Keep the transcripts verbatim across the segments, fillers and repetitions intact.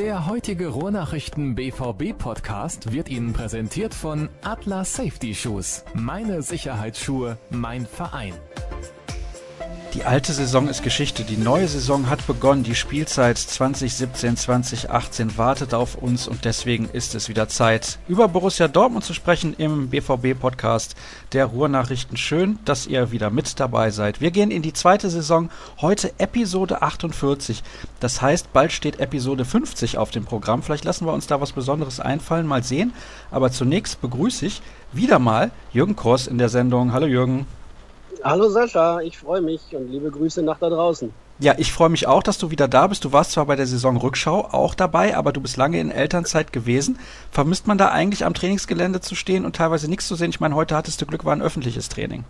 Der heutige Ruhrnachrichten B V B-Podcast wird Ihnen präsentiert von Atlas Safety Shoes. Meine Sicherheitsschuhe, mein Verein. Die alte Saison ist Geschichte, die neue Saison hat begonnen, die Spielzeit zwanzig siebzehn zwanzig achtzehn wartet auf uns und deswegen ist es wieder Zeit, über Borussia Dortmund zu sprechen im B V B-Podcast der Ruhrnachrichten. Schön, dass ihr wieder mit dabei seid. Wir gehen in die zweite Saison, heute Episode achtundvierzig. Das heißt, bald steht Episode fünfzig auf dem Programm. Vielleicht lassen wir uns da was Besonderes einfallen, mal sehen. Aber zunächst begrüße ich wieder mal Jürgen Kross in der Sendung. Hallo Jürgen. Hallo Sascha, ich freue mich und liebe Grüße nach da draußen. Ja, ich freue mich auch, dass du wieder da bist. Du warst zwar bei der Saisonrückschau auch dabei, aber du bist lange in Elternzeit gewesen. Vermisst man da eigentlich am Trainingsgelände zu stehen und teilweise nichts zu sehen? Ich meine, heute hattest du Glück, war ein öffentliches Training.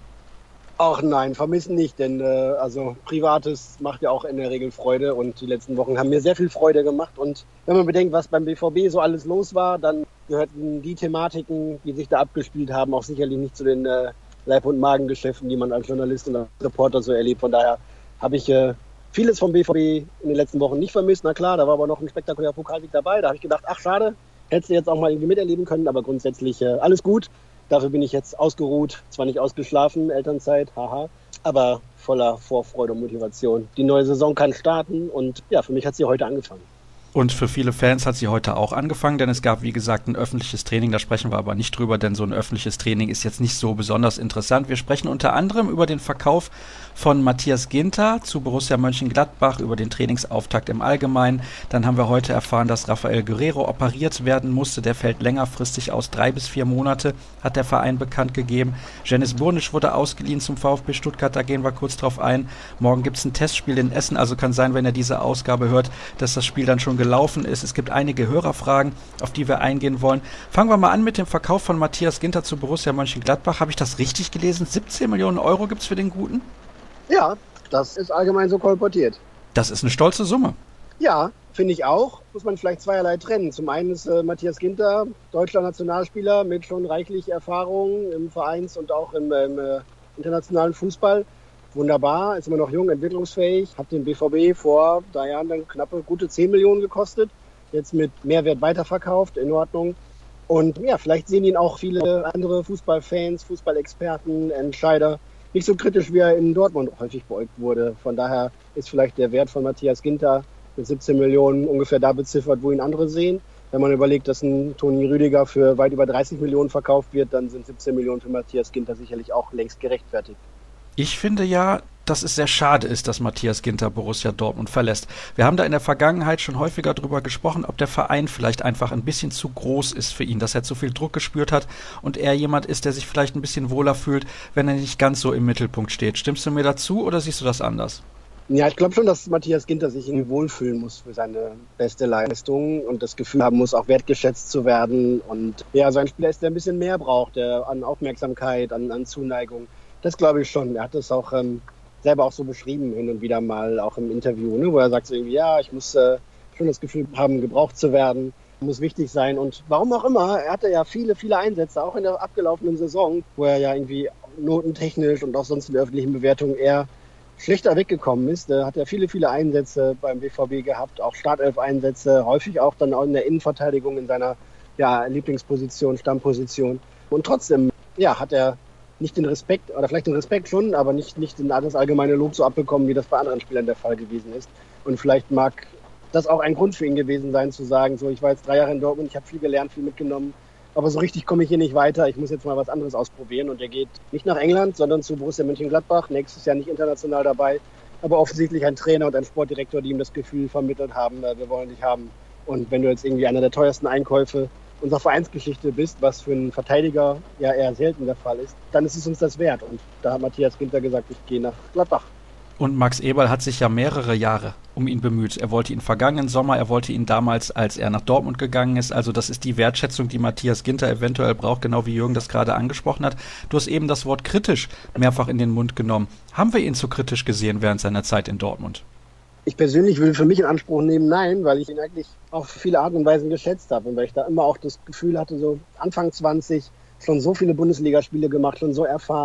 Ach nein, vermissen nicht, denn äh, also Privates macht ja auch in der Regel Freude und die letzten Wochen haben mir sehr viel Freude gemacht. Und wenn man bedenkt, was beim B V B so alles los war, dann gehörten die Thematiken, die sich da abgespielt haben, auch sicherlich nicht zu den äh, Leib- und Magengeschäften, die man als Journalist und als Reporter so erlebt. Von daher habe ich äh, vieles vom B V B in den letzten Wochen nicht vermisst. Na klar, da war aber noch ein spektakulärer Pokalsieg dabei. Da habe ich gedacht, ach schade, hättest du jetzt auch mal irgendwie miterleben können. Aber grundsätzlich äh, alles gut. Dafür bin ich jetzt ausgeruht, zwar nicht ausgeschlafen, Elternzeit, haha, aber voller Vorfreude und Motivation. Die neue Saison kann starten und ja, für mich hat sie heute angefangen. Und für viele Fans hat sie heute auch angefangen, denn es gab, wie gesagt, ein öffentliches Training. Da sprechen wir aber nicht drüber, denn so ein öffentliches Training ist jetzt nicht so besonders interessant. Wir sprechen unter anderem über den Verkauf von Matthias Ginter zu Borussia Mönchengladbach, über den Trainingsauftakt im Allgemeinen. Dann haben wir heute erfahren, dass Rafael Guerreiro operiert werden musste. Der fällt längerfristig aus. Drei bis vier Monate hat der Verein bekannt gegeben. Janis Burnic wurde ausgeliehen zum VfB Stuttgart. Da gehen wir kurz drauf ein. Morgen gibt es ein Testspiel in Essen. Also kann sein, wenn ihr diese Ausgabe hört, dass das Spiel dann schon gelaufen ist. Es gibt einige Hörerfragen, auf die wir eingehen wollen. Fangen wir mal an mit dem Verkauf von Matthias Ginter zu Borussia Mönchengladbach. Habe ich das richtig gelesen? siebzehn Millionen Euro gibt es für den Guten? Ja, das ist allgemein so kolportiert. Das ist eine stolze Summe. Ja, finde ich auch. Muss man vielleicht zweierlei trennen. Zum einen ist äh, Matthias Ginter deutscher Nationalspieler mit schon reichlich Erfahrung im Vereins- und auch im, im äh, internationalen Fußball. Wunderbar, ist immer noch jung, entwicklungsfähig, hat den B V B vor drei Jahren dann knappe gute zehn Millionen gekostet, jetzt mit Mehrwert weiterverkauft, in Ordnung. Und ja, vielleicht sehen ihn auch viele andere Fußballfans, Fußballexperten, Entscheider nicht so kritisch, wie er in Dortmund häufig beäugt wurde. Von daher ist vielleicht der Wert von Matthias Ginter mit siebzehn Millionen ungefähr da beziffert, wo ihn andere sehen. Wenn man überlegt, dass ein Toni Rüdiger für weit über dreißig Millionen verkauft wird, dann sind siebzehn Millionen für Matthias Ginter sicherlich auch längst gerechtfertigt. Ich finde ja, dass es sehr schade ist, dass Matthias Ginter Borussia Dortmund verlässt. Wir haben da in der Vergangenheit schon häufiger drüber gesprochen, ob der Verein vielleicht einfach ein bisschen zu groß ist für ihn, dass er zu viel Druck gespürt hat und er jemand ist, der sich vielleicht ein bisschen wohler fühlt, wenn er nicht ganz so im Mittelpunkt steht. Stimmst du mir dazu oder siehst du das anders? Ja, ich glaube schon, dass Matthias Ginter sich irgendwie wohlfühlen muss für seine beste Leistung und das Gefühl haben muss, auch wertgeschätzt zu werden. Und ja, so ein Spieler ist, der ein bisschen mehr braucht, der an Aufmerksamkeit, an, an Zuneigung. Das glaube ich schon. Er hat es auch ähm, selber auch so beschrieben, hin und wieder mal, auch im Interview, ne, wo er sagt so irgendwie, ja, ich muss äh, schon das Gefühl haben, gebraucht zu werden, muss wichtig sein. Und warum auch immer, er hatte ja viele, viele Einsätze, auch in der abgelaufenen Saison, wo er ja irgendwie notentechnisch und auch sonst in der öffentlichen Bewertung eher schlechter weggekommen ist. Er hat ja viele, viele Einsätze beim B V B gehabt, auch Startelf-Einsätze, häufig auch dann auch in der Innenverteidigung in seiner ja, Lieblingsposition, Stammposition. Und trotzdem, ja, hat er nicht den Respekt, oder vielleicht den Respekt schon, aber nicht, nicht den, das allgemeine Lob so abbekommen, wie das bei anderen Spielern der Fall gewesen ist. Und vielleicht mag das auch ein Grund für ihn gewesen sein, zu sagen, so, ich war jetzt drei Jahre in Dortmund, ich habe viel gelernt, viel mitgenommen, aber so richtig komme ich hier nicht weiter, ich muss jetzt mal was anderes ausprobieren. Und er geht nicht nach England, sondern zu Borussia Mönchengladbach, nächstes Jahr nicht international dabei, aber offensichtlich ein Trainer und ein Sportdirektor, die ihm das Gefühl vermittelt haben, wir wollen dich haben. Und wenn du jetzt irgendwie einer der teuersten Einkäufe unserer Vereinsgeschichte bist, was für einen Verteidiger ja eher selten der Fall ist, dann ist es uns das wert. Und da hat Matthias Ginter gesagt, ich gehe nach Gladbach. Und Max Eberl hat sich ja mehrere Jahre um ihn bemüht. Er wollte ihn vergangenen Sommer, er wollte ihn damals, als er nach Dortmund gegangen ist. Also das ist die Wertschätzung, die Matthias Ginter eventuell braucht, genau wie Jürgen das gerade angesprochen hat. Du hast eben das Wort kritisch mehrfach in den Mund genommen. Haben wir ihn zu kritisch gesehen während seiner Zeit in Dortmund? Ich persönlich will für mich in Anspruch nehmen, nein, weil ich ihn eigentlich auf viele Arten und Weisen geschätzt habe und weil ich da immer auch das Gefühl hatte, so Anfang zwanzig, schon so viele Bundesligaspiele gemacht, schon so erfahren,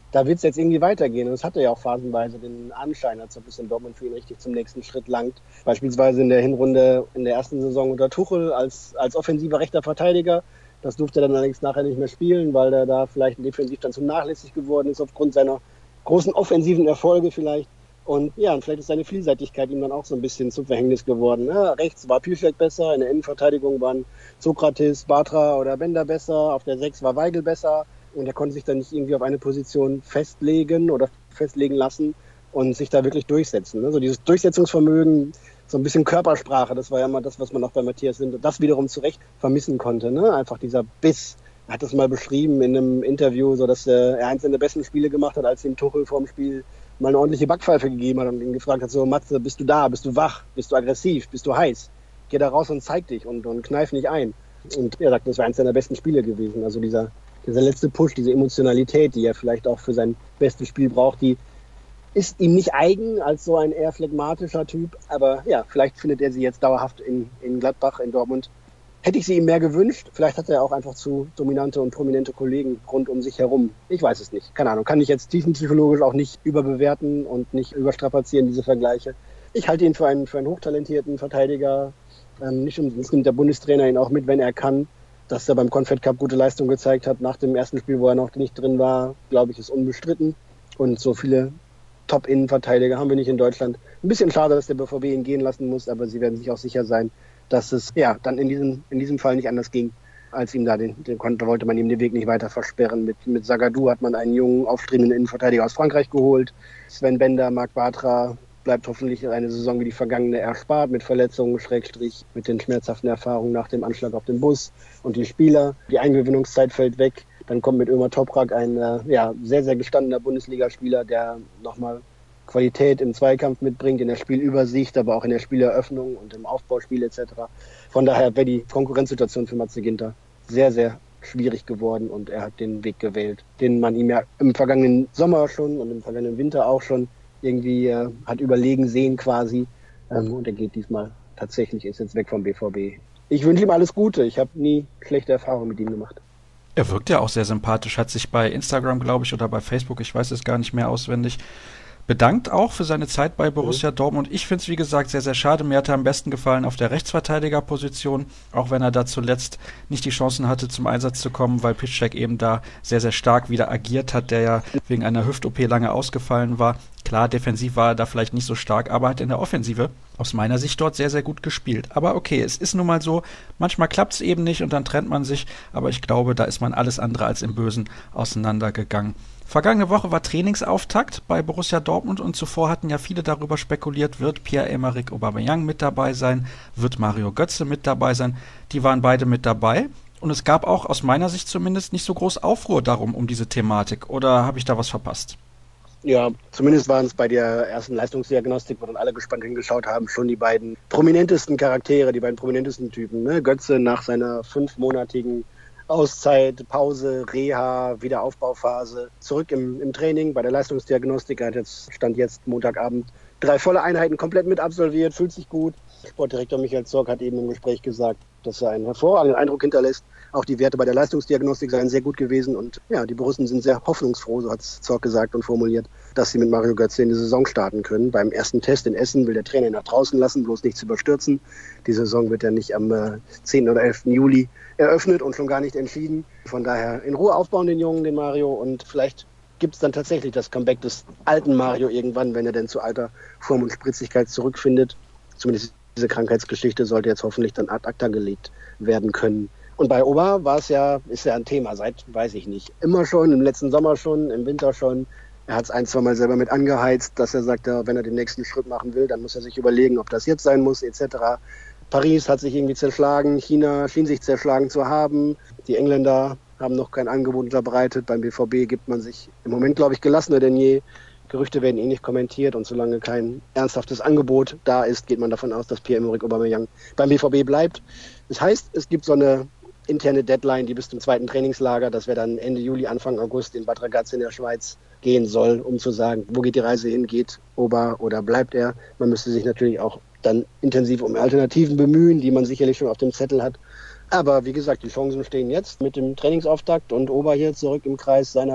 da wird es jetzt irgendwie weitergehen. Und es hatte ja auch phasenweise den Anschein, als ob es in Dortmund für ihn richtig zum nächsten Schritt langt. Beispielsweise in der Hinrunde in der ersten Saison unter Tuchel als, als offensiver rechter Verteidiger. Das durfte er dann allerdings nachher nicht mehr spielen, weil er da vielleicht defensiv dann zu nachlässig geworden ist aufgrund seiner großen offensiven Erfolge vielleicht. Und ja, und vielleicht ist seine Vielseitigkeit ihm dann auch so ein bisschen zum Verhängnis geworden. Ja, rechts war Piszczek besser, in der Innenverteidigung waren Sokrates, Bartra oder Bender besser, auf der sechs war Weigl besser. Und er konnte sich dann nicht irgendwie auf eine Position festlegen oder festlegen lassen und sich da wirklich durchsetzen. Also dieses Durchsetzungsvermögen, so ein bisschen Körpersprache, das war ja mal das, was man auch bei Matthias Ginter das wiederum zu Recht vermissen konnte. Ne? Einfach dieser Biss. Er hat das mal beschrieben in einem Interview, so dass er eins seiner besten Spiele gemacht hat, als ihm Tuchel vorm Spiel mal eine ordentliche Backpfeife gegeben hat und ihn gefragt hat, so Matze, bist du da, bist du wach, bist du aggressiv, bist du heiß? Geh da raus und zeig dich und, und kneif nicht ein. Und er sagt, das war eins seiner besten Spiele gewesen. Also dieser Dieser letzte Push, diese Emotionalität, die er vielleicht auch für sein bestes Spiel braucht, die ist ihm nicht eigen als so ein eher phlegmatischer Typ. Aber ja, vielleicht findet er sie jetzt dauerhaft in, in Gladbach, in Dortmund. Hätte ich sie ihm mehr gewünscht. Vielleicht hat er auch einfach zu dominante und prominente Kollegen rund um sich herum. Ich weiß es nicht. Keine Ahnung. Kann ich jetzt tiefenpsychologisch auch nicht überbewerten und nicht überstrapazieren, diese Vergleiche. Ich halte ihn für einen, für einen hochtalentierten Verteidiger. Ähm, nicht umsonst nimmt der Bundestrainer ihn auch mit, wenn er kann. Dass er beim Confed Cup gute Leistung gezeigt hat nach dem ersten Spiel, wo er noch nicht drin war, glaube ich, ist unbestritten. Und so viele Top-Innenverteidiger haben wir nicht in Deutschland. Ein bisschen schade, dass der B V B ihn gehen lassen muss, aber sie werden sich auch sicher sein, dass es ja dann in diesem, in diesem Fall nicht anders ging, als ihm da den, den konnte, wollte man ihm den Weg nicht weiter versperren. Mit, mit Zagadou hat man einen jungen, aufstrebenden Innenverteidiger aus Frankreich geholt. Sven Bender, Marc Bartra, bleibt hoffentlich eine Saison wie die vergangene erspart mit Verletzungen, Schrägstrich, mit den schmerzhaften Erfahrungen nach dem Anschlag auf den Bus und die Spieler. Die Eingewöhnungszeit fällt weg. Dann kommt mit Ömer Toprak ein äh, ja, sehr, sehr gestandener Bundesligaspieler, der nochmal Qualität im Zweikampf mitbringt, in der Spielübersicht, aber auch in der Spieleröffnung und im Aufbauspiel et cetera. Von daher wäre die Konkurrenzsituation für Matze Ginter sehr, sehr schwierig geworden und er hat den Weg gewählt, den man ihm ja im vergangenen Sommer schon und im vergangenen Winter auch schon irgendwie äh, hat überlegen sehen quasi. Ähm, und er geht diesmal tatsächlich, ist jetzt weg vom B V B. Ich wünsche ihm alles Gute. Ich habe nie schlechte Erfahrungen mit ihm gemacht. Er wirkt ja auch sehr sympathisch, hat sich bei Instagram, glaube ich, oder bei Facebook, ich weiß es gar nicht mehr auswendig, bedankt auch für seine Zeit bei Borussia mhm. Dortmund. Ich finde es, wie gesagt, sehr, sehr schade. Mir hat er am besten gefallen auf der Rechtsverteidigerposition, auch wenn er da zuletzt nicht die Chancen hatte, zum Einsatz zu kommen, weil Piszczek eben da sehr, sehr stark wieder agiert hat, der ja wegen einer Hüft-O P lange ausgefallen war. Klar, defensiv war er da vielleicht nicht so stark, aber hat in der Offensive aus meiner Sicht dort sehr, sehr gut gespielt. Aber okay, es ist nun mal so, manchmal klappt es eben nicht und dann trennt man sich, aber ich glaube, da ist man alles andere als im Bösen auseinandergegangen. Vergangene Woche war Trainingsauftakt bei Borussia Dortmund und zuvor hatten ja viele darüber spekuliert, wird Pierre-Emerick Aubameyang mit dabei sein, wird Mario Götze mit dabei sein. Die waren beide mit dabei und es gab auch aus meiner Sicht zumindest nicht so groß Aufruhr darum, um diese Thematik. Oder habe ich da was verpasst? Ja, zumindest waren es bei der ersten Leistungsdiagnostik, wo dann alle gespannt hingeschaut haben, schon die beiden prominentesten Charaktere, die beiden prominentesten Typen. Ne? Götze nach seiner fünfmonatigen Auszeit, Pause, Reha, Wiederaufbauphase, zurück im, im Training bei der Leistungsdiagnostik. Er hat jetzt, stand jetzt Montagabend drei volle Einheiten komplett mit absolviert, fühlt sich gut. Sportdirektor Michael Zorc hat eben im Gespräch gesagt, dass er einen hervorragenden Eindruck hinterlässt. Auch die Werte bei der Leistungsdiagnostik seien sehr gut gewesen und ja, die Borussen sind sehr hoffnungsfroh, so hat es Zorc gesagt und formuliert, dass sie mit Mario Götze in die Saison starten können. Beim ersten Test in Essen will der Trainer ihn nach draußen lassen, bloß nichts überstürzen. Die Saison wird ja nicht am äh, zehnten oder elften Juli eröffnet und schon gar nicht entschieden. Von daher in Ruhe aufbauen den Jungen, den Mario, und vielleicht gibt es dann tatsächlich das Comeback des alten Mario irgendwann, wenn er denn zu alter Form und Spritzigkeit zurückfindet. Zumindest diese Krankheitsgeschichte sollte jetzt hoffentlich dann ad acta gelegt werden können. Und bei Oba war es ja, ist ja ein Thema seit, weiß ich nicht, immer schon, im letzten Sommer schon, im Winter schon. Er hat es ein, zwei Mal selber mit angeheizt, dass er sagt, ja, wenn er den nächsten Schritt machen will, dann muss er sich überlegen, ob das jetzt sein muss, et cetera. Paris hat sich irgendwie zerschlagen, China schien sich zerschlagen zu haben. Die Engländer haben noch kein Angebot unterbreitet. Beim B V B gibt man sich im Moment, glaube ich, gelassener denn je. Gerüchte werden eh nicht kommentiert und solange kein ernsthaftes Angebot da ist, geht man davon aus, dass Pierre-Emerick Aubameyang beim B V B bleibt. Das heißt, es gibt so eine interne Deadline, die bis zum zweiten Trainingslager, das wäre dann Ende Juli, Anfang August in Bad Ragaz in der Schweiz gehen soll, um zu sagen, wo geht die Reise hin, geht Oba oder bleibt er. Man müsste sich natürlich auch dann intensiv um Alternativen bemühen, die man sicherlich schon auf dem Zettel hat. Aber wie gesagt, die Chancen stehen jetzt mit dem Trainingsauftakt und Oba hier zurück im Kreis seiner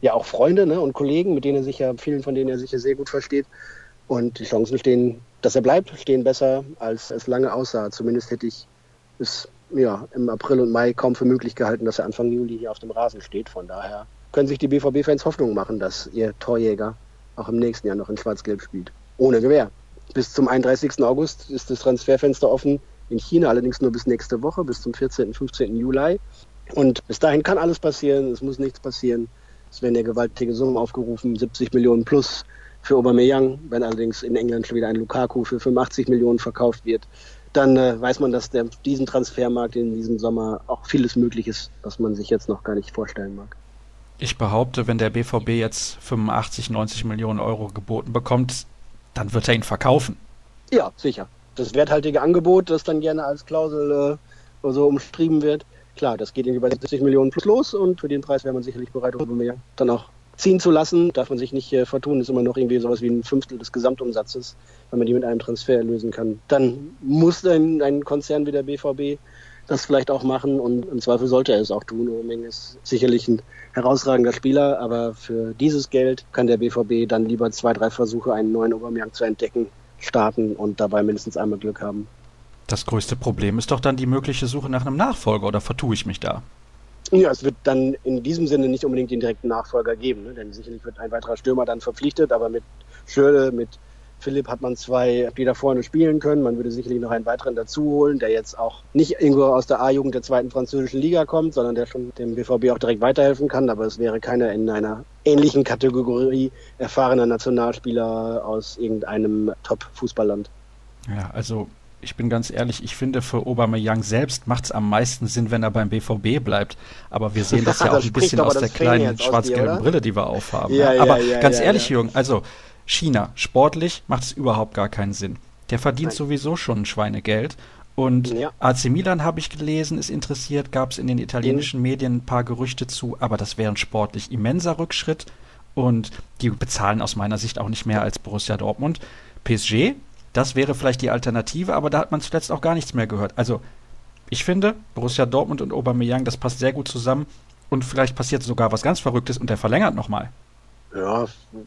ja auch Freunde, ne, und Kollegen, mit denen er sich ja, vielen von denen er sich ja sehr gut versteht. Und die Chancen stehen, dass er bleibt, stehen besser, als es lange aussah. Zumindest hätte ich es ja, im April und Mai kaum für möglich gehalten, dass er Anfang Juli hier auf dem Rasen steht. Von daher können sich die B V B-Fans Hoffnung machen, dass ihr Torjäger auch im nächsten Jahr noch in Schwarz-Gelb spielt. Ohne Gewehr. Bis zum einunddreißigsten August ist das Transferfenster offen. In China allerdings nur bis nächste Woche, bis zum vierzehnten, fünfzehnten Juli. Und bis dahin kann alles passieren, es muss nichts passieren. Es werden ja gewaltige Summen aufgerufen, siebzig Millionen plus für Aubameyang. Wenn allerdings in England schon wieder ein Lukaku für fünfundachtzig Millionen verkauft wird, dann äh, weiß man, dass der diesen Transfermarkt in diesem Sommer auch vieles möglich ist, was man sich jetzt noch gar nicht vorstellen mag. Ich behaupte, wenn der B V B jetzt fünfundachtzig, neunzig Millionen Euro geboten bekommt, dann wird er ihn verkaufen. Ja, sicher. Das werthaltige Angebot, das dann gerne als Klausel äh, so umschrieben wird, klar, das geht irgendwie bei siebzig Millionen plus los und für den Preis wäre man sicherlich bereit, Aubameyang dann auch ziehen zu lassen. Darf man sich nicht äh, vertun, ist immer noch irgendwie sowas wie ein Fünftel des Gesamtumsatzes, wenn man die mit einem Transfer erlösen kann. Dann muss ein, ein Konzern wie der B V B das vielleicht auch machen und im Zweifel sollte er es auch tun. Aubameyang ist sicherlich ein herausragender Spieler, aber für dieses Geld kann der B V B dann lieber zwei, drei Versuche, einen neuen Aubameyang zu entdecken, starten und dabei mindestens einmal Glück haben. Das größte Problem ist doch dann die mögliche Suche nach einem Nachfolger, oder vertue ich mich da? Ja, es wird dann in diesem Sinne nicht unbedingt den direkten Nachfolger geben, ne? Denn sicherlich wird ein weiterer Stürmer dann verpflichtet, aber mit Schürrle, mit Philipp hat man zwei, die da vorne spielen können. Man würde sicherlich noch einen weiteren dazu holen, der jetzt auch nicht irgendwo aus der A-Jugend der zweiten französischen Liga kommt, sondern der schon dem B V B auch direkt weiterhelfen kann. Aber es wäre keiner in einer ähnlichen Kategorie erfahrener Nationalspieler aus irgendeinem Top-Fußballland. Ja, also ich bin ganz ehrlich, ich finde, für Aubameyang selbst macht es am meisten Sinn, wenn er beim B V B bleibt. Aber wir sehen das ja, ja auch ein bisschen aus der kleinen schwarz-gelben Brille, die wir aufhaben. Ja, ja, aber ja, ganz ja, ehrlich, ja. Jürgen, also China, sportlich macht es überhaupt gar keinen Sinn. Der verdient Nein. sowieso schon ein Schweinegeld. Und Ja. A C Milan, habe ich gelesen, ist interessiert, gab es in den italienischen mhm. Medien ein paar Gerüchte zu, aber das wäre ein sportlich immenser Rückschritt. Und die bezahlen aus meiner Sicht auch nicht mehr als Borussia Dortmund. P S G, das wäre vielleicht die Alternative, aber da hat man zuletzt auch gar nichts mehr gehört. Also ich finde, Borussia Dortmund und Aubameyang, das passt sehr gut zusammen. Und vielleicht passiert sogar was ganz Verrücktes und der verlängert nochmal. Ja,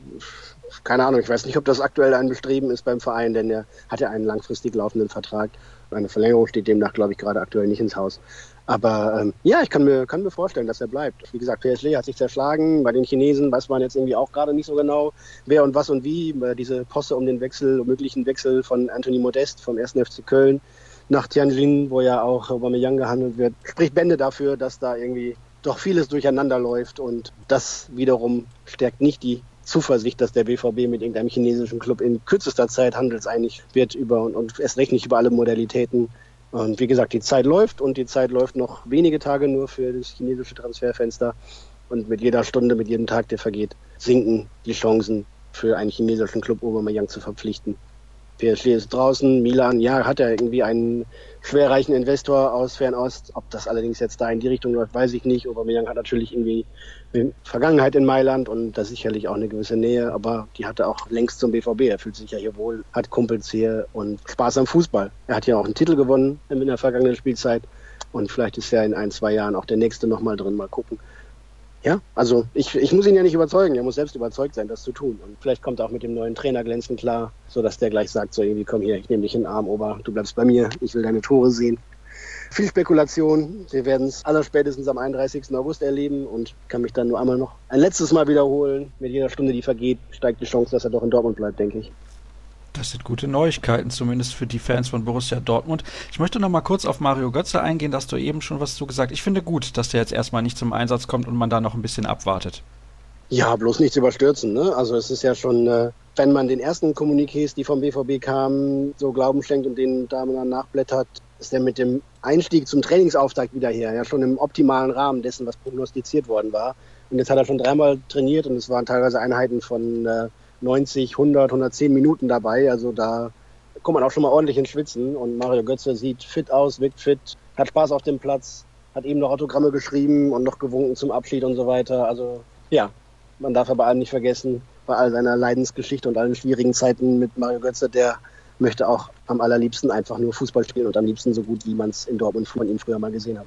keine Ahnung. Ich weiß nicht, ob das aktuell ein Bestreben ist beim Verein, denn er hat ja einen langfristig laufenden Vertrag. Eine Verlängerung steht demnach, glaube ich, gerade aktuell nicht ins Haus. Aber ähm, ja, ich kann mir, kann mir vorstellen, dass er bleibt. Wie gesagt, P S G hat sich zerschlagen. Bei den Chinesen weiß man jetzt irgendwie auch gerade nicht so genau, wer und was und wie. Diese Posse um den Wechsel, um möglichen Wechsel von Anthony Modest vom ersten F C Köln nach Tianjin, wo ja auch Aubameyang gehandelt wird, spricht Bände dafür, dass da irgendwie doch vieles durcheinander läuft. Und das wiederum stärkt nicht die Zuversicht, dass der B V B mit irgendeinem chinesischen Club in kürzester Zeit handelseinig wird über und, und erst recht nicht über alle Modalitäten. Und wie gesagt, die Zeit läuft und die Zeit läuft noch wenige Tage nur für das chinesische Transferfenster. Und mit jeder Stunde, mit jedem Tag, der vergeht, sinken die Chancen für einen chinesischen Club Aubameyang zu verpflichten. P S G ist draußen, Milan, ja, hat ja irgendwie einen schwerreichen Investor aus Fernost. Ob das allerdings jetzt da in die Richtung läuft, weiß ich nicht. Aubameyang hat natürlich irgendwie eine Vergangenheit in Mailand und da sicherlich auch eine gewisse Nähe, aber die hatte auch längst zum B V B. Er fühlt sich ja hier wohl, hat Kumpels hier und Spaß am Fußball. Er hat ja auch einen Titel gewonnen in der vergangenen Spielzeit und vielleicht ist ja in ein, zwei Jahren auch der nächste nochmal drin. Mal gucken. Ja, also ich, ich muss ihn ja nicht überzeugen, er muss selbst überzeugt sein, das zu tun. Und vielleicht kommt er auch mit dem neuen Trainer glänzend klar, sodass der gleich sagt, so irgendwie, komm hier, ich nehme dich in den Arm, Ober, du bleibst bei mir, ich will deine Tore sehen. Viel Spekulation, wir werden es allerspätestens am einunddreißigsten August erleben und kann mich dann nur einmal noch ein letztes Mal wiederholen. Mit jeder Stunde, die vergeht, steigt die Chance, dass er doch in Dortmund bleibt, denke ich. Das sind gute Neuigkeiten, zumindest für die Fans von Borussia Dortmund. Ich möchte noch mal kurz auf Mario Götze eingehen, da hast du eben schon was zu gesagt. Ich finde gut, dass der jetzt erstmal nicht zum Einsatz kommt und man da noch ein bisschen abwartet. Ja, bloß nichts überstürzen, ne? Also es ist ja schon, äh, wenn man den ersten Kommuniqués, die vom B V B kamen, so Glauben schenkt und den da dann nachblättert, ist er mit dem Einstieg zum Trainingsauftakt wieder her, ja schon im optimalen Rahmen dessen, was prognostiziert worden war. Und jetzt hat er schon dreimal trainiert und es waren teilweise Einheiten von äh, neunzig, hundert, hundertzehn Minuten dabei. Also da kommt man auch schon mal ordentlich ins Schwitzen. Und Mario Götze sieht fit aus, wirkt fit, hat Spaß auf dem Platz, hat eben noch Autogramme geschrieben und noch gewunken zum Abschied und so weiter. Also ja, man darf aber allem nicht vergessen, bei all seiner Leidensgeschichte und allen schwierigen Zeiten mit Mario Götze, der möchte auch am allerliebsten einfach nur Fußball spielen und am liebsten so gut, wie man es in Dortmund von ihm früher mal gesehen hat.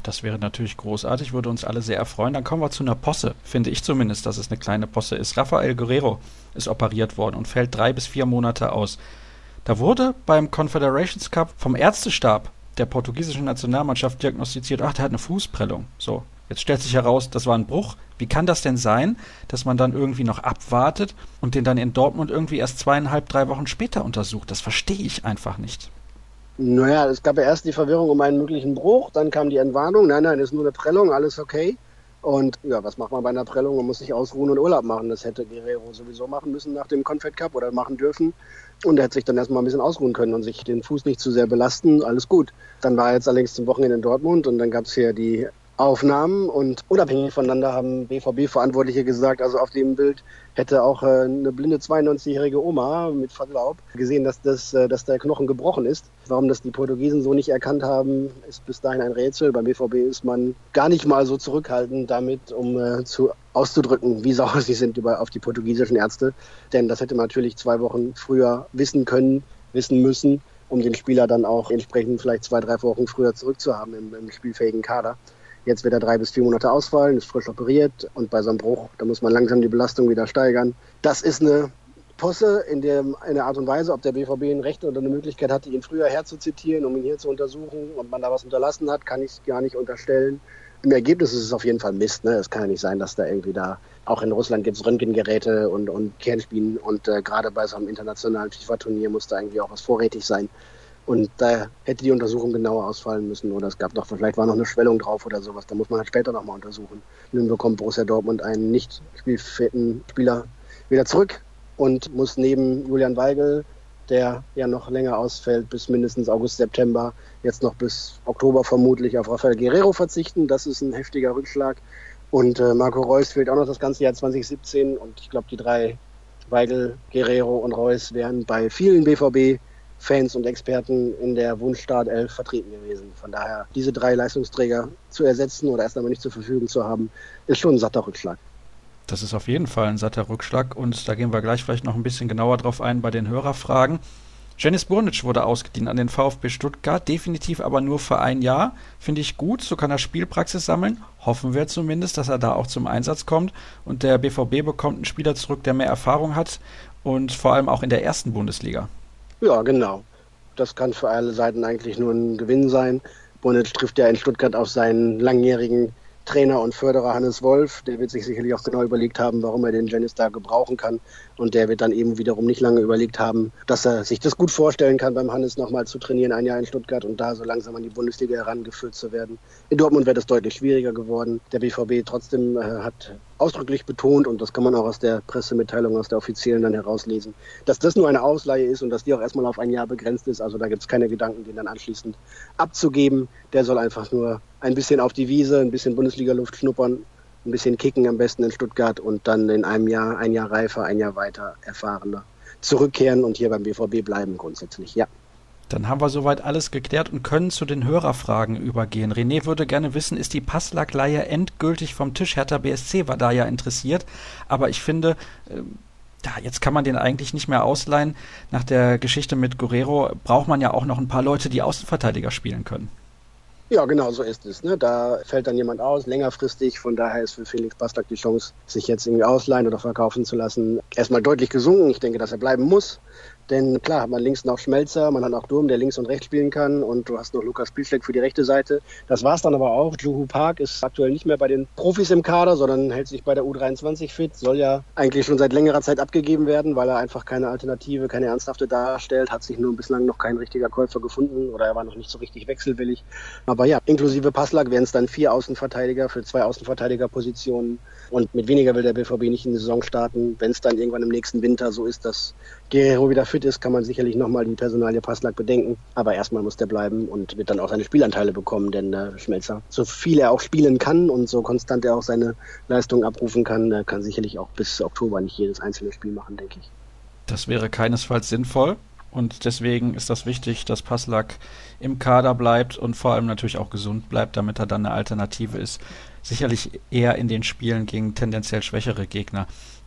Das wäre natürlich großartig, würde uns alle sehr erfreuen. Dann kommen wir zu einer Posse, finde ich zumindest, dass es eine kleine Posse ist. Rafael Guerreiro ist operiert worden und fällt drei bis vier Monate aus. Da wurde beim Confederations Cup vom Ärztestab der portugiesischen Nationalmannschaft diagnostiziert, ach, der hat eine Fußprellung. So, jetzt stellt sich heraus, das war ein Bruch. Wie kann das denn sein, dass man dann irgendwie noch abwartet und den dann in Dortmund irgendwie erst zweieinhalb, drei Wochen später untersucht? Das verstehe ich einfach nicht. Naja, es gab ja erst die Verwirrung um einen möglichen Bruch, dann kam die Entwarnung, nein, nein, ist nur eine Prellung, alles okay. Und ja, was macht man bei einer Prellung? Man muss sich ausruhen und Urlaub machen. Das hätte Guerreiro sowieso machen müssen nach dem Confed Cup oder machen dürfen. Und er hätte sich dann erstmal ein bisschen ausruhen können und sich den Fuß nicht zu sehr belasten, alles gut. Dann war er jetzt allerdings zum Wochenende in Dortmund und dann gab es hier die Aufnahmen und unabhängig voneinander haben B V B-Verantwortliche gesagt, also auf dem Bild hätte auch äh, eine blinde zweiundneunzigjährige Oma mit Verlaub gesehen, dass, das, äh, dass der Knochen gebrochen ist. Warum das die Portugiesen so nicht erkannt haben, ist bis dahin ein Rätsel. Beim B V B ist man gar nicht mal so zurückhaltend damit, um äh, zu auszudrücken, wie sauer sie sind über, auf die portugiesischen Ärzte. Denn das hätte man natürlich zwei Wochen früher wissen können, wissen müssen, um den Spieler dann auch entsprechend vielleicht zwei, drei Wochen früher zurückzuhaben im, im spielfähigen Kader. Jetzt wird er drei bis vier Monate ausfallen, ist frisch operiert und bei so einem Bruch, da muss man langsam die Belastung wieder steigern. Das ist eine Posse in der, in der Art und Weise, ob der B V B ein Recht oder eine Möglichkeit hatte, ihn früher herzuzitieren, um ihn hier zu untersuchen. Ob man da was unterlassen hat, kann ich gar nicht unterstellen. Im Ergebnis ist es auf jeden Fall Mist. Ne? Es kann ja nicht sein, dass da irgendwie da, auch in Russland gibt es Röntgengeräte und, und Kernspielen und äh, gerade bei so einem internationalen FIFA-Turnier muss da irgendwie auch was vorrätig sein. Und da hätte die Untersuchung genauer ausfallen müssen oder es gab noch, vielleicht war noch eine Schwellung drauf oder sowas. Da muss man halt später nochmal untersuchen. Nun bekommt Borussia Dortmund einen nicht spielfähigen Spieler wieder zurück und muss neben Julian Weigl, der ja noch länger ausfällt, bis mindestens August, September, jetzt noch bis Oktober vermutlich auf Rafael Guerreiro verzichten. Das ist ein heftiger Rückschlag. Und äh, Marco Reus fehlt auch noch das ganze Jahr zwanzig siebzehn und ich glaube, die drei, Weigl, Guerreiro und Reus, wären bei vielen B V B Fans und Experten in der Wunschstartelf vertreten gewesen. Von daher, diese drei Leistungsträger zu ersetzen oder erst einmal nicht zur Verfügung zu haben, ist schon ein satter Rückschlag. Das ist auf jeden Fall ein satter Rückschlag und da gehen wir gleich vielleicht noch ein bisschen genauer drauf ein bei den Hörerfragen. Deniz Burnic wurde ausgeliehen an den VfB Stuttgart, definitiv aber nur für ein Jahr. Finde ich gut, so kann er Spielpraxis sammeln. Hoffen wir zumindest, dass er da auch zum Einsatz kommt und der B V B bekommt einen Spieler zurück, der mehr Erfahrung hat und vor allem auch in der ersten Bundesliga. Ja, genau. Das kann für alle Seiten eigentlich nur ein Gewinn sein. Burnic trifft ja in Stuttgart auf seinen langjährigen Trainer und Förderer Hannes Wolf. Der wird sich sicherlich auch genau überlegt haben, warum er den Deniz da gebrauchen kann. Und der wird dann eben wiederum nicht lange überlegt haben, dass er sich das gut vorstellen kann, beim Hannes nochmal zu trainieren, ein Jahr in Stuttgart und da so langsam an die Bundesliga herangeführt zu werden. In Dortmund wäre das deutlich schwieriger geworden. Der B V B trotzdem äh, hat ausdrücklich betont, und das kann man auch aus der Pressemitteilung, aus der offiziellen dann herauslesen, dass das nur eine Ausleihe ist und dass die auch erstmal auf ein Jahr begrenzt ist. Also da gibt es keine Gedanken, den dann anschließend abzugeben. Der soll einfach nur ein bisschen auf die Wiese, ein bisschen Bundesliga-Luft schnuppern, ein bisschen kicken am besten in Stuttgart und dann in einem Jahr, ein Jahr reifer, ein Jahr weiter erfahrener zurückkehren und hier beim B V B bleiben grundsätzlich, ja. Dann haben wir soweit alles geklärt und können zu den Hörerfragen übergehen. René würde gerne wissen, ist die Passlack-Leihe endgültig vom Tisch? Hertha B S C war da ja interessiert, aber ich finde, äh, ja, jetzt kann man den eigentlich nicht mehr ausleihen. Nach der Geschichte mit Guerreiro braucht man ja auch noch ein paar Leute, die Außenverteidiger spielen können. Ja, genau so ist es. Ne? Da fällt dann jemand aus, längerfristig. Von daher ist für Felix Passlack die Chance, sich jetzt irgendwie ausleihen oder verkaufen zu lassen, erstmal deutlich gesunken. Ich denke, dass er bleiben muss. Denn klar hat man links noch Schmelzer, man hat auch Durm, der links und rechts spielen kann und du hast noch Lukas Piszczek für die rechte Seite. Das war's dann aber auch. Juhu Park ist aktuell nicht mehr bei den Profis im Kader, sondern hält sich bei der U dreiundzwanzig fit. Soll ja eigentlich schon seit längerer Zeit abgegeben werden, weil er einfach keine Alternative, keine ernsthafte darstellt. Hat sich nur bislang noch kein richtiger Käufer gefunden oder er war noch nicht so richtig wechselwillig. Aber ja, inklusive Passlack wären es dann vier Außenverteidiger für zwei Außenverteidigerpositionen. Und mit weniger will der B V B nicht in die Saison starten. Wenn es dann irgendwann im nächsten Winter so ist, dass Guerreiro wieder fit ist, kann man sicherlich nochmal die Personalie Passlack bedenken. Aber erstmal muss der bleiben und wird dann auch seine Spielanteile bekommen, denn äh, Schmelzer, so viel er auch spielen kann und so konstant er auch seine Leistung abrufen kann, äh, kann sicherlich auch bis Oktober nicht jedes einzelne Spiel machen, denke ich. Das wäre keinesfalls sinnvoll. Und deswegen ist das wichtig, dass Passlack im Kader bleibt und vor allem natürlich auch gesund bleibt, damit er dann eine Alternative ist. Sicherlich eher in den Spielen gegen tendenziell schwächere Gegner.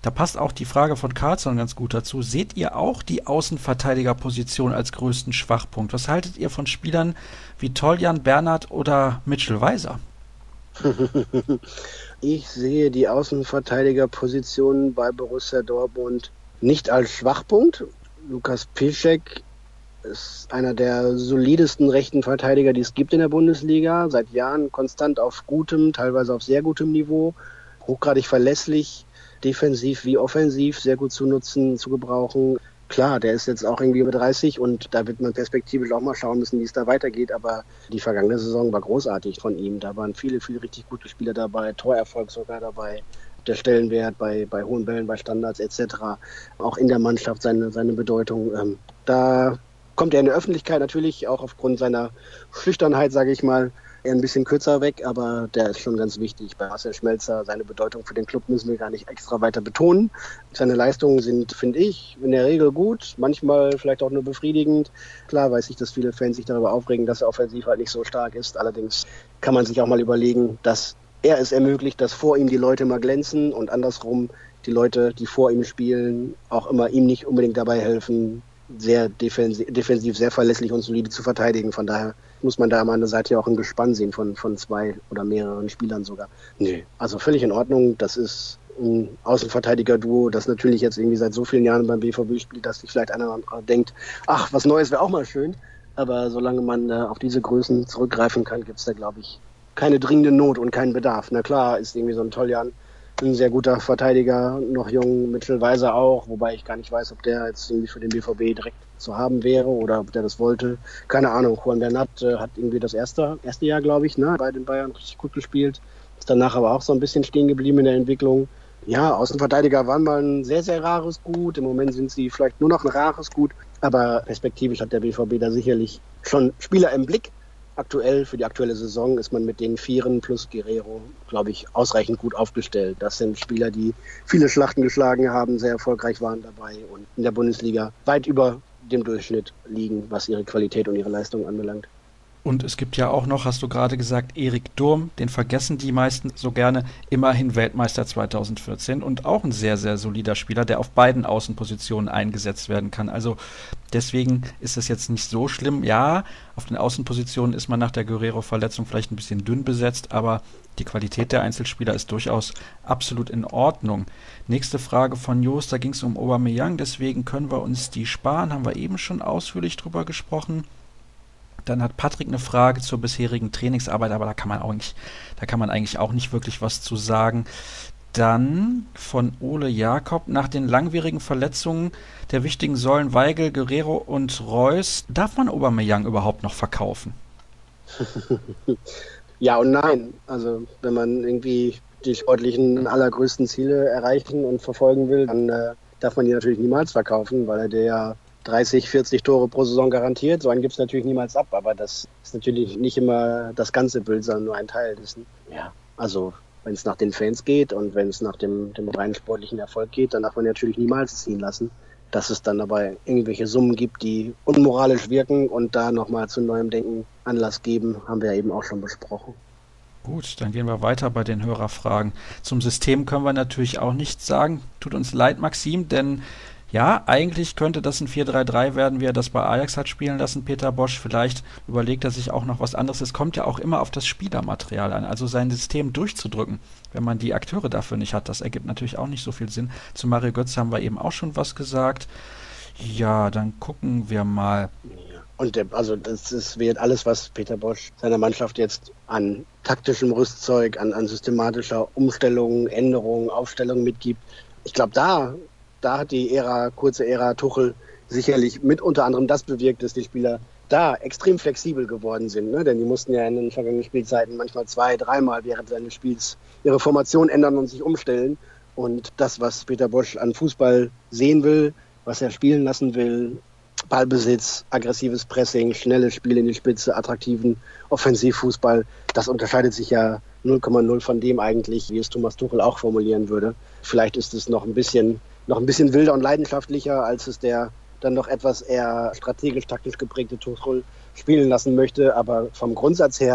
Da passt auch die Frage von Carlson ganz gut dazu. Seht ihr auch die Außenverteidigerposition als größten Schwachpunkt? Was haltet ihr von Spielern wie Toljan, Bernhard oder Mitchell Weiser? Ich sehe die Außenverteidigerposition bei Borussia Dortmund nicht als Schwachpunkt. Lukas Piszczek ist einer der solidesten rechten Verteidiger, die es gibt in der Bundesliga. Seit Jahren konstant auf gutem, teilweise auf sehr gutem Niveau. Hochgradig verlässlich, defensiv wie offensiv, sehr gut zu nutzen, zu gebrauchen. Klar, der ist jetzt auch irgendwie über dreißig und da wird man perspektivisch auch mal schauen müssen, wie es da weitergeht. Aber die vergangene Saison war großartig von ihm. Da waren viele, viele richtig gute Spieler dabei, Torerfolg sogar dabei. Der Stellenwert bei, bei hohen Bällen, bei Standards et cetera. Auch in der Mannschaft seine, seine Bedeutung. Ähm, da kommt er in der Öffentlichkeit natürlich auch aufgrund seiner Schüchternheit, sage ich mal, eher ein bisschen kürzer weg, aber der ist schon ganz wichtig. Bei Marcel Schmelzer, seine Bedeutung für den Club müssen wir gar nicht extra weiter betonen. Seine Leistungen sind, finde ich, in der Regel gut, manchmal vielleicht auch nur befriedigend. Klar weiß ich, dass viele Fans sich darüber aufregen, dass er offensiv halt nicht so stark ist. Allerdings kann man sich auch mal überlegen, dass er es ermöglicht, dass vor ihm die Leute mal glänzen und andersrum die Leute, die vor ihm spielen, auch immer ihm nicht unbedingt dabei helfen, sehr defensiv, defensiv sehr verlässlich und solide zu verteidigen. Von daher muss man da an der Seite auch ein Gespann sehen von, von zwei oder mehreren Spielern sogar. Nee, also völlig in Ordnung. Das ist ein Außenverteidiger-Duo, das natürlich jetzt irgendwie seit so vielen Jahren beim B V B spielt, dass sich vielleicht einer oder andere denkt, ach, was Neues wäre auch mal schön. Aber solange man äh, auf diese Größen zurückgreifen kann, gibt es da, glaube ich, keine dringende Not und keinen Bedarf. Na klar, ist irgendwie so ein Toljan ein sehr guter Verteidiger, noch jung, Mitchell Weiser auch, wobei ich gar nicht weiß, ob der jetzt irgendwie für den B V B direkt zu haben wäre oder ob der das wollte. Keine Ahnung. Juan Bernat äh, hat irgendwie das erste, erste Jahr, glaube ich, ne, bei den Bayern richtig gut gespielt. Ist danach aber auch so ein bisschen stehen geblieben in der Entwicklung. Ja, Außenverteidiger waren mal ein sehr, sehr rares Gut. Im Moment sind sie vielleicht nur noch ein rares Gut, aber perspektivisch hat der B V B da sicherlich schon Spieler im Blick. Aktuell, für die aktuelle Saison, ist man mit den Vieren plus Guerrero, glaube ich, ausreichend gut aufgestellt. Das sind Spieler, die viele Schlachten geschlagen haben, sehr erfolgreich waren dabei und in der Bundesliga weit über dem Durchschnitt liegen, was ihre Qualität und ihre Leistung anbelangt. Und es gibt ja auch noch, hast du gerade gesagt, Erik Durm, den vergessen die meisten so gerne, immerhin Weltmeister zweitausendvierzehn und auch ein sehr, sehr solider Spieler, der auf beiden Außenpositionen eingesetzt werden kann. Also deswegen ist es jetzt nicht so schlimm. Ja, auf den Außenpositionen ist man nach der Guerrero-Verletzung vielleicht ein bisschen dünn besetzt, aber die Qualität der Einzelspieler ist durchaus absolut in Ordnung. Nächste Frage von Jost, da ging es um Aubameyang, deswegen können wir uns die sparen, haben wir eben schon ausführlich drüber gesprochen. Dann hat Patrick eine Frage zur bisherigen Trainingsarbeit, aber da kann man auch nicht, da kann man eigentlich auch nicht wirklich was zu sagen. Dann von Ole Jakob, nach den langwierigen Verletzungen der wichtigen Säulen Weigl, Guerrero und Reus, darf man Aubameyang überhaupt noch verkaufen? Ja und nein. Also wenn man irgendwie die sportlichen allergrößten Ziele erreichen und verfolgen will, dann äh, darf man die natürlich niemals verkaufen, weil er der ja dreißig, vierzig Tore pro Saison garantiert. So einen gibt es natürlich niemals ab, aber das ist natürlich nicht immer das ganze Bild, sondern nur ein Teil dessen. Ja, also wenn es nach den Fans geht und wenn es nach dem, dem reinen sportlichen Erfolg geht, dann darf man natürlich niemals ziehen lassen. Dass es dann aber irgendwelche Summen gibt, die unmoralisch wirken und da nochmal zu neuem Denken Anlass geben, haben wir ja eben auch schon besprochen. Gut, dann gehen wir weiter bei den Hörerfragen. Zum System können wir natürlich auch nichts sagen. Tut uns leid, Maxim, denn ja, eigentlich könnte das ein vier drei drei werden, wie er das bei Ajax hat spielen lassen, Peter Bosz. Vielleicht überlegt er sich auch noch was anderes. Es kommt ja auch immer auf das Spielermaterial an, also sein System durchzudrücken, wenn man die Akteure dafür nicht hat. Das ergibt natürlich auch nicht so viel Sinn. Zu Mario Götze haben wir eben auch schon was gesagt. Ja, dann gucken wir mal. Und der, also das ist, wird alles, was Peter Bosz seiner Mannschaft jetzt an taktischem Rüstzeug, an, an systematischer Umstellung, Änderung, Aufstellung mitgibt. Ich glaube, da Da hat die Ära, kurze Ära Tuchel sicherlich mit unter anderem das bewirkt, dass die Spieler da extrem flexibel geworden sind. Ne? Denn die mussten ja in den vergangenen Spielzeiten manchmal zwei, dreimal während seines Spiels ihre Formation ändern und sich umstellen. Und das, was Peter Bosz an Fußball sehen will, was er spielen lassen will, Ballbesitz, aggressives Pressing, schnelles Spiel in die Spitze, attraktiven Offensivfußball, das unterscheidet sich ja null Komma null von dem eigentlich, wie es Thomas Tuchel auch formulieren würde. Vielleicht ist es noch ein bisschen noch ein bisschen wilder und leidenschaftlicher, als es der dann noch etwas eher strategisch-taktisch geprägte Tuchel spielen lassen möchte. Aber vom Grundsatz her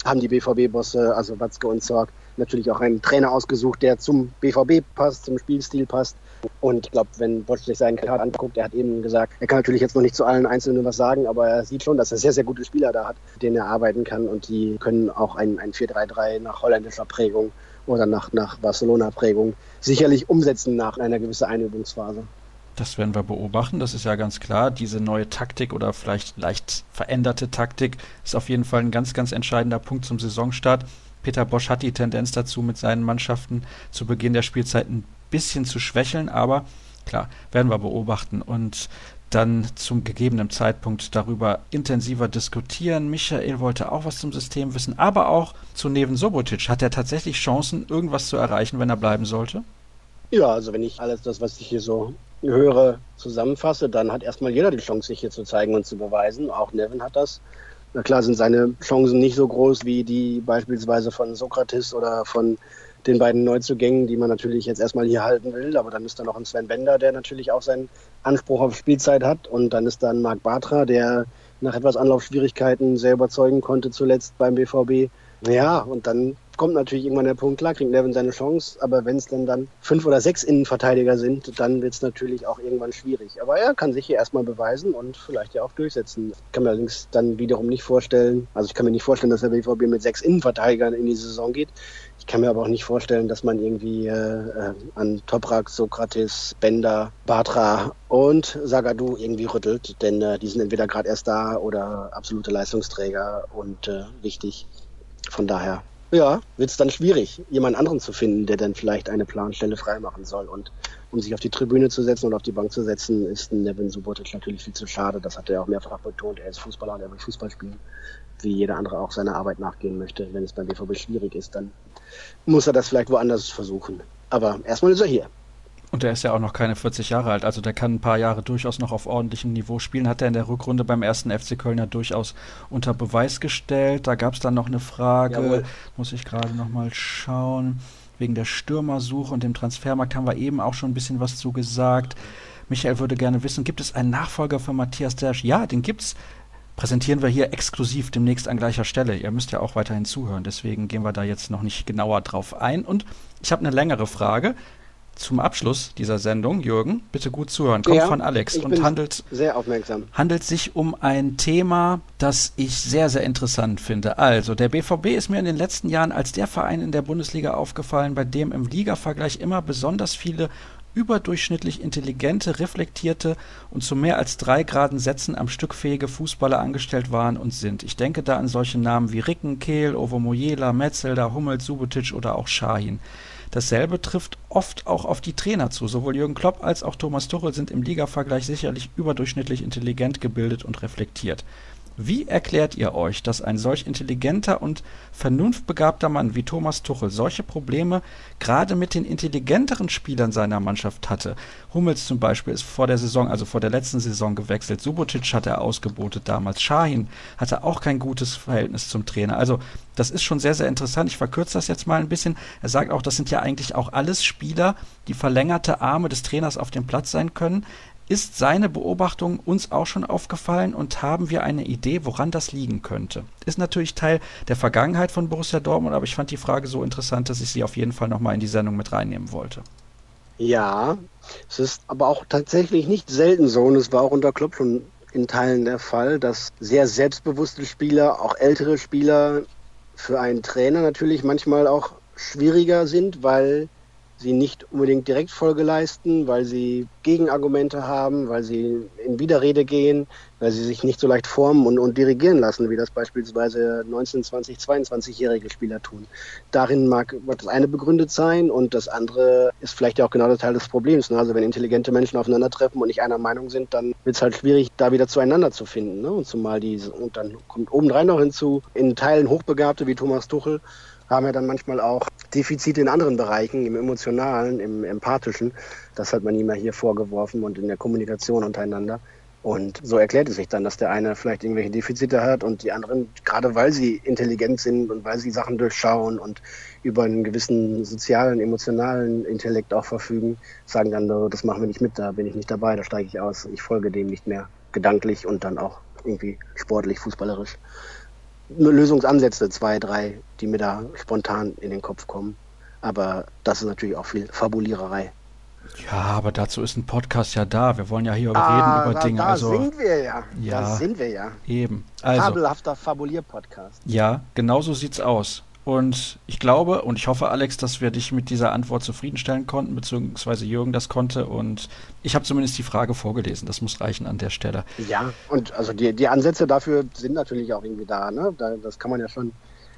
haben die B V B-Bosse, also Watzke und Zorc, natürlich auch einen Trainer ausgesucht, der zum B V B passt, zum Spielstil passt. Und ich glaube, wenn Bosz sich seinen Kader anguckt, er hat eben gesagt, er kann natürlich jetzt noch nicht zu allen Einzelnen was sagen, aber er sieht schon, dass er sehr, sehr gute Spieler da hat, mit denen er arbeiten kann. Und die können auch ein, ein vier drei drei nach holländischer Prägung oder nach, nach Barcelona-Prägung sicherlich umsetzen nach einer gewissen Einübungsphase. Das werden wir beobachten, das ist ja ganz klar. Diese neue Taktik oder vielleicht leicht veränderte Taktik ist auf jeden Fall ein ganz, ganz entscheidender Punkt zum Saisonstart. Peter Bosz hat die Tendenz dazu, mit seinen Mannschaften zu Beginn der Spielzeit ein bisschen zu schwächeln, aber klar, werden wir beobachten und dann zum gegebenen Zeitpunkt darüber intensiver diskutieren. Michael wollte auch was zum System wissen, aber auch zu Neven Subotic. Hat er tatsächlich Chancen, irgendwas zu erreichen, wenn er bleiben sollte? Ja, also wenn ich alles das, was ich hier so höre, zusammenfasse, dann hat erstmal jeder die Chance, sich hier zu zeigen und zu beweisen. Auch Neven hat das. Na klar sind seine Chancen nicht so groß wie die beispielsweise von Sokratis oder von den beiden Neuzugängen, die man natürlich jetzt erstmal hier halten will. Aber dann ist da noch ein Sven Bender, der natürlich auch seinen Anspruch auf Spielzeit hat. Und dann ist da ein Marc Bartra, der nach etwas Anlaufschwierigkeiten sehr überzeugen konnte zuletzt beim B V B. Ja, und dann kommt natürlich irgendwann der Punkt, klar kriegt Neven seine Chance, aber wenn es denn dann fünf oder sechs Innenverteidiger sind, dann wird es natürlich auch irgendwann schwierig. Aber er kann sich hier erstmal beweisen und vielleicht ja auch durchsetzen. Ich kann mir allerdings dann wiederum nicht vorstellen, also ich kann mir nicht vorstellen, dass der B V B mit sechs Innenverteidigern in die Saison geht. Ich kann mir aber auch nicht vorstellen, dass man irgendwie äh, an Toprak, Sokratis, Bender, Bartra und Zagadou irgendwie rüttelt, denn äh, die sind entweder gerade erst da oder absolute Leistungsträger und äh, wichtig. Von daher, ja, wird es dann schwierig, jemand anderen zu finden, der dann vielleicht eine Planstelle freimachen soll. Und um sich auf die Tribüne zu setzen und auf die Bank zu setzen, ist Neven Subotic natürlich viel zu schade. Das hat er auch mehrfach betont. Er ist Fußballer und er will Fußball spielen, wie jeder andere auch seiner Arbeit nachgehen möchte. Wenn es beim B V B schwierig ist, dann muss er das vielleicht woanders versuchen. Aber erstmal ist er hier. Und der ist ja auch noch keine vierzig Jahre alt, also der kann ein paar Jahre durchaus noch auf ordentlichem Niveau spielen. Hat er in der Rückrunde beim ersten F C Köln ja durchaus unter Beweis gestellt. Da gab es dann noch eine Frage, Jawohl. Muss ich gerade noch mal schauen, wegen der Stürmersuche und dem Transfermarkt haben wir eben auch schon ein bisschen was zu gesagt. Michael würde gerne wissen, gibt es einen Nachfolger für Matthias Dersch? Ja, den gibt's. Präsentieren wir hier exklusiv demnächst an gleicher Stelle. Ihr müsst ja auch weiterhin zuhören, deswegen gehen wir da jetzt noch nicht genauer drauf ein. Und ich habe eine längere Frage. Zum Abschluss dieser Sendung, Jürgen, bitte gut zuhören, kommt ja, von Alex und handelt, sehr aufmerksam. handelt sich um ein Thema, das ich sehr, sehr interessant finde. Also, der B V B ist mir in den letzten Jahren als der Verein in der Bundesliga aufgefallen, bei dem im Ligavergleich immer besonders viele überdurchschnittlich intelligente, reflektierte und zu mehr als drei geraden Sätzen am Stück fähige Fußballer angestellt waren und sind. Ich denke da an solche Namen wie Ricken, Kehl, Ovomoyela, Metzelder, Hummels, Subotic oder auch Şahin. Dasselbe trifft oft auch auf die Trainer zu. Sowohl Jürgen Klopp als auch Thomas Tuchel sind im Ligavergleich sicherlich überdurchschnittlich intelligent gebildet und reflektiert. Wie erklärt ihr euch, dass ein solch intelligenter und vernunftbegabter Mann wie Thomas Tuchel solche Probleme gerade mit den intelligenteren Spielern seiner Mannschaft hatte? Hummels zum Beispiel ist vor der Saison, also vor der letzten Saison gewechselt. Subotic hat er ausgebotet damals. Şahin hatte auch kein gutes Verhältnis zum Trainer. Also das ist schon sehr, sehr interessant. Ich verkürze das jetzt mal ein bisschen. Er sagt auch, das sind ja eigentlich auch alles Spieler, die verlängerte Arme des Trainers auf dem Platz sein können. Ist seine Beobachtung uns auch schon aufgefallen und haben wir eine Idee, woran das liegen könnte? Ist natürlich Teil der Vergangenheit von Borussia Dortmund, aber ich fand die Frage so interessant, dass ich sie auf jeden Fall nochmal in die Sendung mit reinnehmen wollte. Ja, es ist aber auch tatsächlich nicht selten so, und es war auch unter Klopp schon in Teilen der Fall, dass sehr selbstbewusste Spieler, auch ältere Spieler, für einen Trainer natürlich manchmal auch schwieriger sind, weil sie nicht unbedingt direkt Folge leisten, weil sie Gegenargumente haben, weil sie in Widerrede gehen, weil sie sich nicht so leicht formen und, und dirigieren lassen, wie das beispielsweise neunzehn-, zwanzig-, zweiundzwanzigjährige Spieler tun. Darin mag das eine begründet sein und das andere ist vielleicht ja auch genau der Teil des Problems. Also wenn intelligente Menschen aufeinandertreffen und nicht einer Meinung sind, dann wird es halt schwierig, da wieder zueinander zu finden. Ne? Und zumal diese, und dann kommt obendrein noch hinzu, in Teilen Hochbegabte wie Thomas Tuchel, haben ja dann manchmal auch Defizite in anderen Bereichen, im Emotionalen, im Empathischen. Das hat man ihm ja hier vorgeworfen und in der Kommunikation untereinander. Und so erklärt es sich dann, dass der eine vielleicht irgendwelche Defizite hat und die anderen, gerade weil sie intelligent sind und weil sie Sachen durchschauen und über einen gewissen sozialen, emotionalen Intellekt auch verfügen, sagen dann, das machen wir nicht mit, da bin ich nicht dabei, da steige ich aus, ich folge dem nicht mehr gedanklich und dann auch irgendwie sportlich, fußballerisch. Lösungsansätze, zwei, drei, die mir da spontan in den Kopf kommen. Aber das ist natürlich auch viel Fabuliererei. Ja, aber dazu ist ein Podcast ja da. Wir wollen ja hier ah, reden über da, Dinge. Da also, sind wir ja. ja. Da sind wir ja. Eben. Also, Fabelhafter Fabulier-Podcast. Ja, genau so sieht's aus. Und ich glaube und ich hoffe, Alex, dass wir dich mit dieser Antwort zufriedenstellen konnten, beziehungsweise Jürgen das konnte. Und ich habe zumindest die Frage vorgelesen. Das muss reichen an der Stelle. Ja, und also die, die Ansätze dafür sind natürlich auch irgendwie da. Ne? Da, das kann man ja schon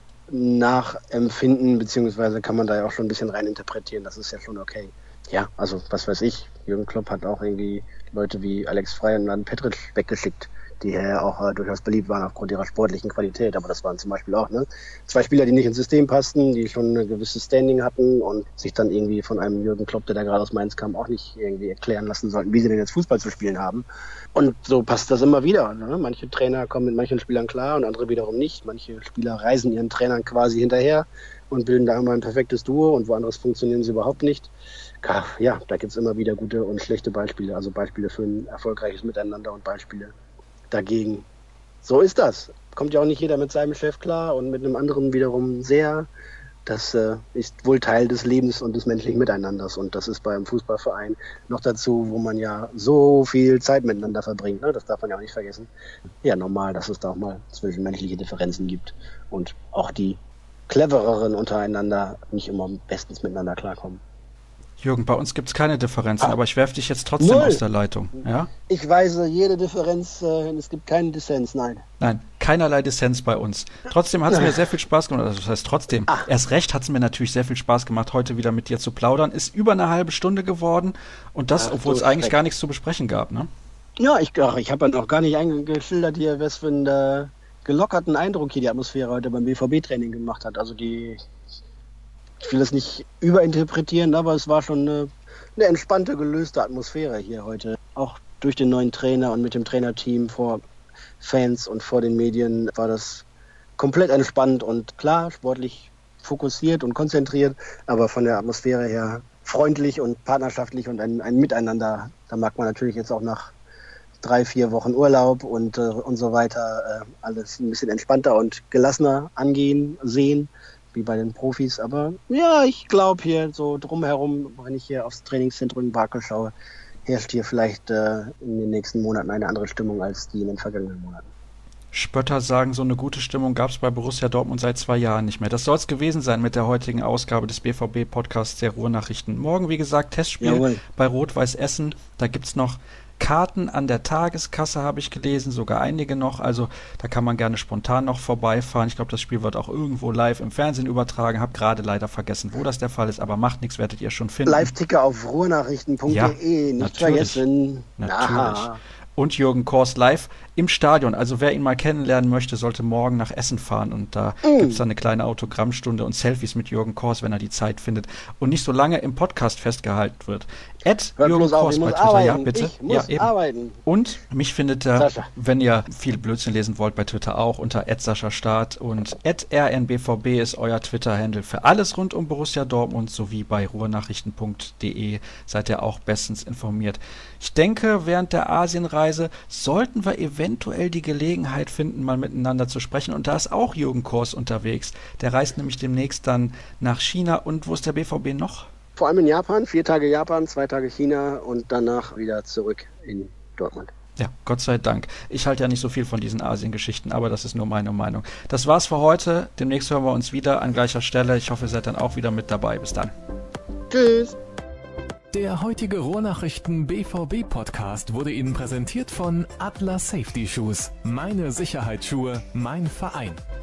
nachempfinden, beziehungsweise kann man da ja auch schon ein bisschen reininterpretieren. Das ist ja schon okay. Ja, also was weiß ich, Jürgen Klopp hat auch irgendwie Leute wie Alex Frey und dann Petric weggeschickt, die ja auch äh, durchaus beliebt waren aufgrund ihrer sportlichen Qualität. Aber das waren zum Beispiel auch ne, zwei Spieler, die nicht ins System passten, die schon ein gewisses Standing hatten und sich dann irgendwie von einem Jürgen Klopp, der da gerade aus Mainz kam, auch nicht irgendwie erklären lassen sollten, wie sie denn jetzt Fußball zu spielen haben. Und so passt das immer wieder. Ne? Manche Trainer kommen mit manchen Spielern klar und andere wiederum nicht. Manche Spieler reisen ihren Trainern quasi hinterher und bilden da immer ein perfektes Duo und woanders funktionieren sie überhaupt nicht. Ja, da gibt es immer wieder gute und schlechte Beispiele, also Beispiele für ein erfolgreiches Miteinander und Beispiele dagegen. So ist das. Kommt ja auch nicht jeder mit seinem Chef klar und mit einem anderen wiederum sehr. Das äh, ist wohl Teil des Lebens und des menschlichen Miteinanders und das ist beim Fußballverein noch dazu, wo man ja so viel Zeit miteinander verbringt. Ne? Das darf man ja auch nicht vergessen. Ja, normal, dass es da auch mal zwischenmenschliche Differenzen gibt und auch die Clevereren untereinander nicht immer bestens miteinander klarkommen. Jürgen, bei uns gibt es keine Differenzen, ah. aber ich werfe dich jetzt trotzdem Null. aus der Leitung. Ja? Ich weise jede Differenz, äh, es gibt keinen Dissens, nein. Nein, keinerlei Dissens bei uns. Trotzdem hat es mir sehr viel Spaß gemacht, also das heißt trotzdem, ah. erst recht hat es mir natürlich sehr viel Spaß gemacht, heute wieder mit dir zu plaudern. Ist über eine halbe Stunde geworden und das, Ach, obwohl es eigentlich recht. gar nichts zu besprechen gab, ne? Ja, ich, ich habe ja noch gar nicht eingeschildert hier, was für einen äh, gelockerten Eindruck hier die Atmosphäre heute beim B V B-Training gemacht hat. Also die... Ich will das nicht überinterpretieren, aber es war schon eine, eine entspannte, gelöste Atmosphäre hier heute. Auch durch den neuen Trainer und mit dem Trainerteam vor Fans und vor den Medien war das komplett entspannt und klar, sportlich fokussiert und konzentriert, aber von der Atmosphäre her freundlich und partnerschaftlich und ein, ein Miteinander. Da mag man natürlich jetzt auch nach drei, vier Wochen Urlaub und, äh, und so weiter äh, alles ein bisschen entspannter und gelassener angehen, sehen. Wie bei den Profis, aber ja, ich glaube hier so drumherum, wenn ich hier aufs Trainingszentrum in Barkel schaue, herrscht hier vielleicht äh, in den nächsten Monaten eine andere Stimmung als die in den vergangenen Monaten. Spötter sagen, so eine gute Stimmung gab es bei Borussia Dortmund seit zwei Jahren nicht mehr. Das soll es gewesen sein mit der heutigen Ausgabe des B V B-Podcasts der Ruhrnachrichten. Morgen, wie gesagt, Testspiel Jawohl. bei Rot-Weiß Essen. Da gibt es noch Karten an der Tageskasse, habe ich gelesen, sogar einige noch, also da kann man gerne spontan noch vorbeifahren. Ich glaube, das Spiel wird auch irgendwo live im Fernsehen übertragen, habe gerade leider vergessen, wo das der Fall ist, aber macht nichts, werdet ihr schon finden. Live-Ticker auf ruhrnachrichten punkt de, ja, nicht natürlich, vergessen. Natürlich. Aha. Und Jürgen Kors live im Stadion. Also wer ihn mal kennenlernen möchte, sollte morgen nach Essen fahren und da mm. gibt es dann eine kleine Autogrammstunde und Selfies mit Jürgen Kors, wenn er die Zeit findet und nicht so lange im Podcast festgehalten wird. Ed Jürgen Kors bei Twitter, arbeiten. ja bitte. Ich muss ja, eben. arbeiten. Und mich findet ihr, wenn ihr viel Blödsinn lesen wollt, bei Twitter auch unter Ed Sascha Staat und Ed R N B V B ist euer Twitter-Handle für alles rund um Borussia Dortmund sowie bei ruhrnachrichten punkt de seid ihr auch bestens informiert. Ich denke, während der Asienreise sollten wir eventuell die Gelegenheit finden, mal miteinander zu sprechen. Und da ist auch Jürgen Kors unterwegs. Der reist nämlich demnächst dann nach China. Und wo ist der B V B noch? Vor allem in Japan. Vier Tage Japan, zwei Tage China und danach wieder zurück in Dortmund. Ja, Gott sei Dank. Ich halte ja nicht so viel von diesen Asien-Geschichten, aber das ist nur meine Meinung. Das war's für heute. Demnächst hören wir uns wieder an gleicher Stelle. Ich hoffe, ihr seid dann auch wieder mit dabei. Bis dann. Tschüss. Der heutige Ruhrnachrichten B V B-Podcast wurde Ihnen präsentiert von Adler Safety Shoes. Meine Sicherheitsschuhe, mein Verein.